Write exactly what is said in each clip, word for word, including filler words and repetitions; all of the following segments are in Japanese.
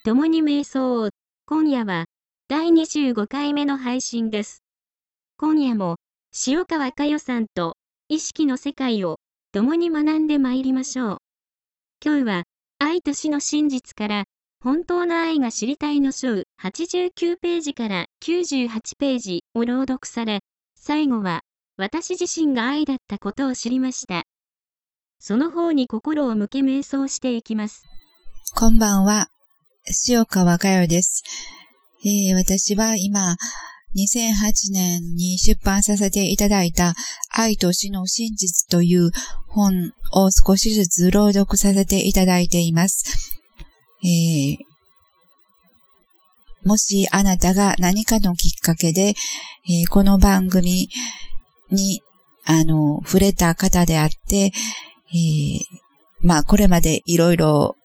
共に瞑想。今夜はだいにじゅうごかいめの配信です。今夜も塩川佳代さんと意識の世界を共に学んでまいりましょう。今日は愛と死の真実から本当の愛が知りたいの章はちじゅうきゅうページからきゅうじゅうはちページを朗読され、最後は私自身が愛だったことを知りました。その方に心を向け瞑想していきます。 こんばんは、塩川佳代です。えー、私は今、にせんはちねんに出版させていただいた愛と死の真実という本を少しずつ朗読させていただいています。えー、もしあなたが何かのきっかけで、えー、この番組にあの触れた方であって、えー、まあこれまでいろいろ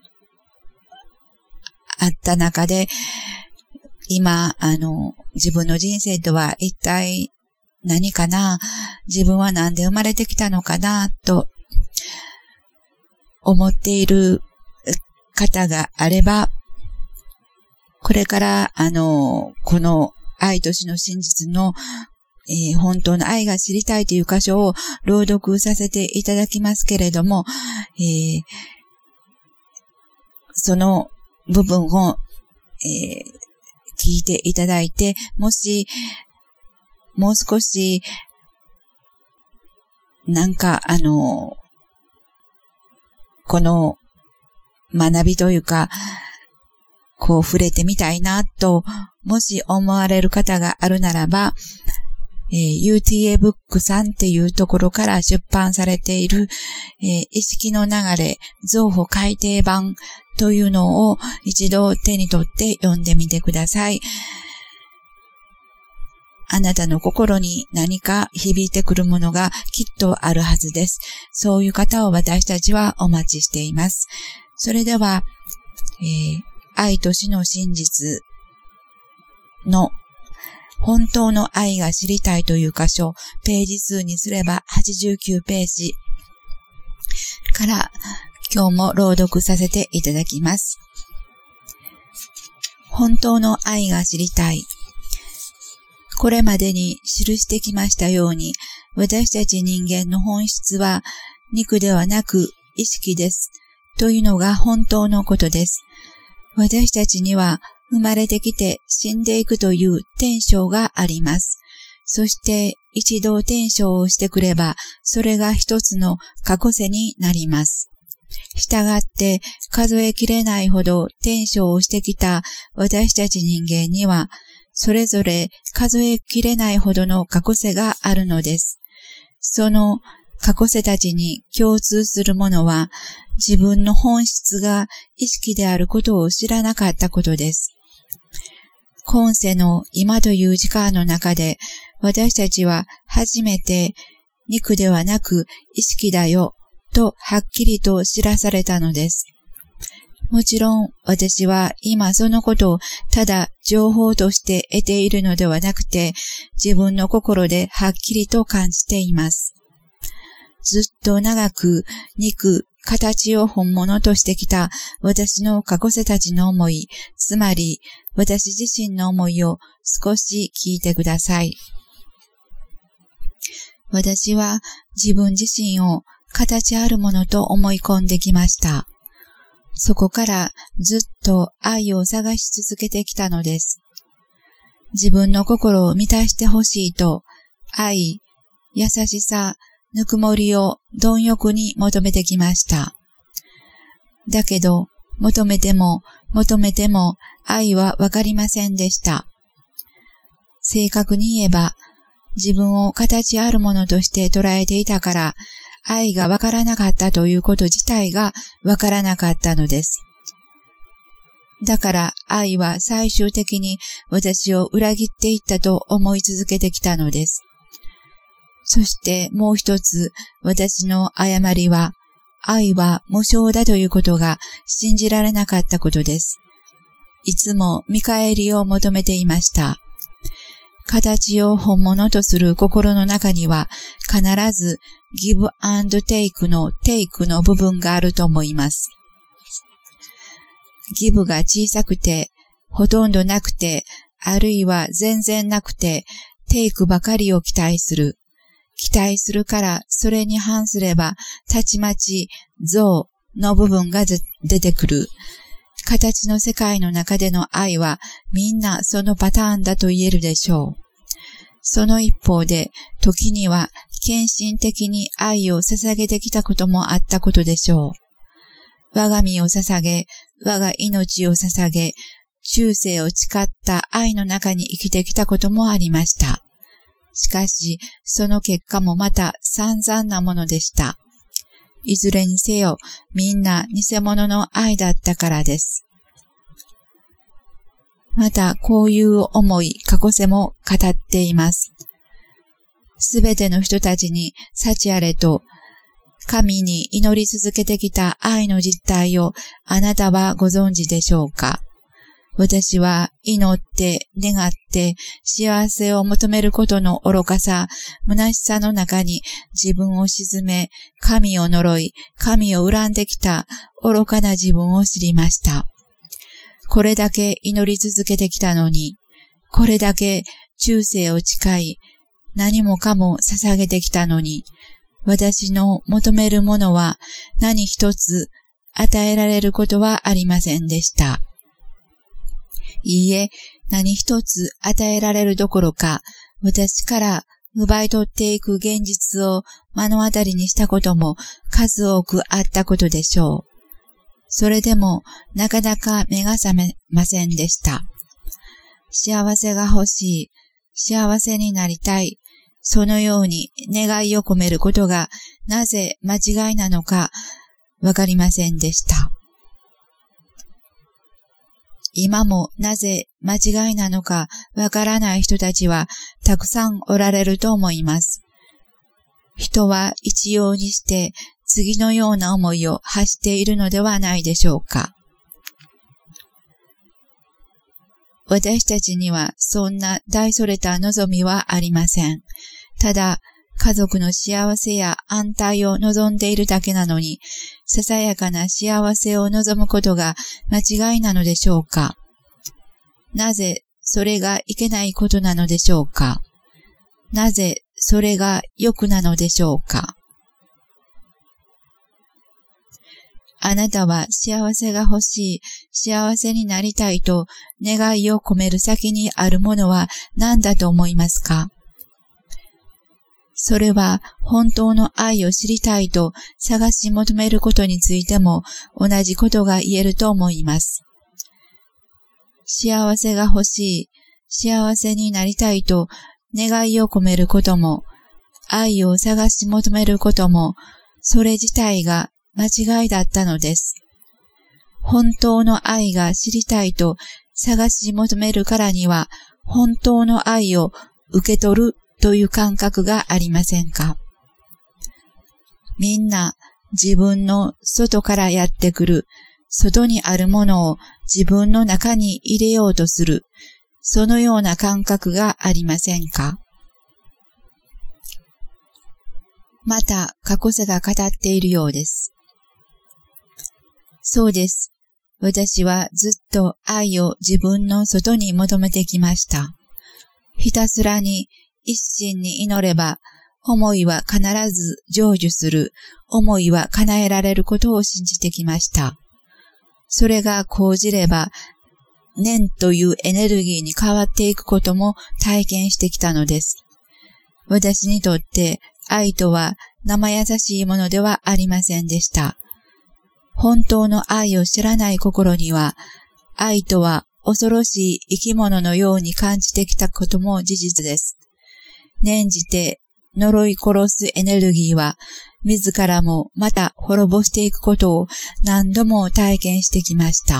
あった中で、今、あの、自分の人生とは一体何かな、自分は何で生まれてきたのかな、と思っている方があれば、これから、あの、この愛と死の真実の、えー、本当の愛が知りたいという箇所を朗読させていただきますけれども、えー、その部分を、えー、聞いていただいて、もし、もう少し、なんか、あの、この学びというか、こう触れてみたいなと、もし思われる方があるならば、えー、ユーティーエー ブックさんっていうところから出版されている、えー、意識の流れ増補改訂版というのを一度手に取って読んでみてください。あなたの心に何か響いてくるものがきっとあるはずです。そういう方を私たちはお待ちしています。それでは、えー、愛と死の真実の本当の愛が知りたいという箇所、ページ数にすればはちじゅうきゅうページから今日も朗読させていただきます。本当の愛が知りたい。これまでに記してきましたように、私たち人間の本質は肉ではなく意識です。というのが本当のことです。私たちには生まれてきて死んでいくという天性があります。そして一度天性をしてくれば、それが一つの過去世になります。したがって数えきれないほど天性をしてきた私たち人間には、それぞれ数えきれないほどの過去世があるのです。その過去世たちに共通するものは、自分の本質が意識であることを知らなかったことです。今世の今という時間の中で、私たちは初めて肉ではなく意識だよとはっきりと知らされたのです。もちろん私は今そのことをただ情報として得ているのではなくて、自分の心ではっきりと感じています。ずっと長く肉、形を本物としてきた私の過去世たちの思い、つまり私自身の思いを少し聞いてください。私は自分自身を形あるものと思い込んできました。そこからずっと愛を探し続けてきたのです。自分の心を満たしてほしいと、愛、優しさ、ぬくもりを貪欲に求めてきました。だけど、求めても求めても愛はわかりませんでした。正確に言えば、自分を形あるものとして捉えていたから、愛がわからなかったということ自体がわからなかったのです。だから愛は最終的に私を裏切っていったと思い続けてきたのです。そしてもう一つ私の誤りは、愛は無償だということが信じられなかったことです。いつも見返りを求めていました。形を本物とする心の中には必ずギブアンドテイクのテイクの部分があると思います。 ギブが小さくて、ほとんどなくて、あるいは全然なくて、テイクばかりを期待する。期待するから、それに反すれば、たちまち、像の部分が出てくる。形の世界の中での愛は、みんなそのパターンだと言えるでしょう。その一方で、時には、献身的に愛を捧げてきたこともあったことでしょう。我が身を捧げ、我が命を捧げ、忠誠を誓った愛の中に生きてきたこともありました。しかし、その結果もまた散々なものでした。いずれにせよ、みんな偽物の愛だったからです。また、こういう思い、過去世も語っています。すべての人たちに幸あれと、神に祈り続けてきた愛の実態をあなたはご存知でしょうか？私は祈って願って幸せを求めることの愚かさ、虚しさの中に自分を沈め、神を呪い、神を恨んできた愚かな自分を知りました。これだけ祈り続けてきたのに、これだけ忠誠を誓い、何もかも捧げてきたのに、私の求めるものは何一つ与えられることはありませんでした。いいえ、何一つ与えられるどころか、私から奪い取っていく現実を目の当たりにしたことも数多くあったことでしょう。それでもなかなか目が覚めませんでした。幸せが欲しい、幸せになりたい、そのように願いを込めることがなぜ間違いなのかわかりませんでした。今もなぜ間違いなのかわからない人たちはたくさんおられると思います。人は一様にして次のような思いを発しているのではないでしょうか。私たちにはそんな大それた望みはありません。ただ、家族の幸せや安泰を望んでいるだけなのに、ささやかな幸せを望むことが間違いなのでしょうか。なぜそれがいけないことなのでしょうか。なぜそれが欲なのでしょうか。あなたは幸せが欲しい、幸せになりたいと願いを込める先にあるものは何だと思いますか？それは本当の愛を知りたいと探し求めることについても同じことが言えると思います。幸せが欲しい、幸せになりたいと願いを込めることも、愛を探し求めることも、それ自体が間違いだったのです。本当の愛が知りたいと探し求めるからには、本当の愛を受け取るという感覚がありませんか？みんな自分の外からやってくる、外にあるものを自分の中に入れようとする、そのような感覚がありませんか？また、過去世が語っているようです。そうです。私はずっと愛を自分の外に求めてきました。ひたすらに一心に祈れば、思いは必ず成就する、思いは叶えられることを信じてきました。それが講じれば、念というエネルギーに変わっていくことも体験してきたのです。私にとって愛とは生優しいものではありませんでした。本当の愛を知らない心には、愛とは恐ろしい生き物のように感じてきたことも事実です。念じて呪い殺すエネルギーは、自らもまた滅ぼしていくことを何度も体験してきました。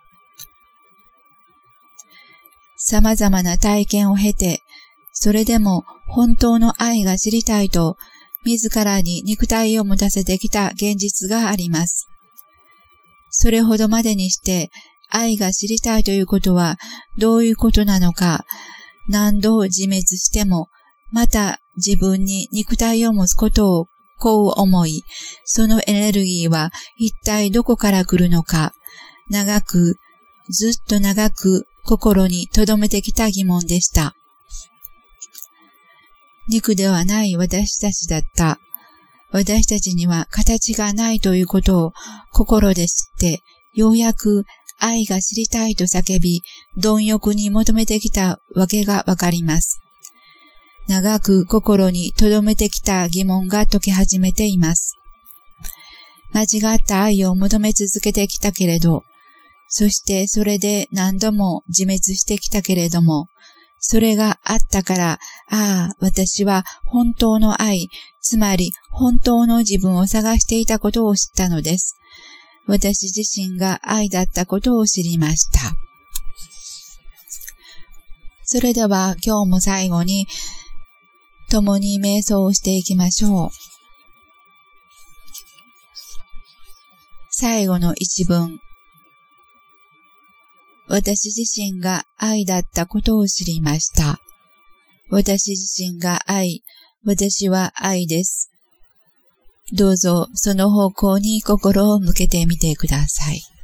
様々な体験を経て、それでも本当の愛が知りたいと、自らに肉体を持たせてきた現実があります。それほどまでにして愛が知りたいということはどういうことなのか、何度自滅しても、また自分に肉体を持つことをこう思い、そのエネルギーは一体どこから来るのか、 長く、ずっと長く心に留めてきた疑問でした。肉ではない私たちだった。私たちには形がないということを心で知って、ようやく愛が知りたいと叫び、貪欲に求めてきたわけがわかります。長く心に留めてきた疑問が解き始めています。間違った愛を求め続けてきたけれど、そしてそれで何度も自滅してきたけれども、それがあったから、ああ、私は本当の愛、つまり本当の自分を探していたことを知ったのです。私自身が愛だったことを知りました。それでは今日も最後に、共に瞑想をしていきましょう。最後の一文。私自身が愛だったことを知りました。私自身が愛、私は愛です。どうぞその方向に心を向けてみてください。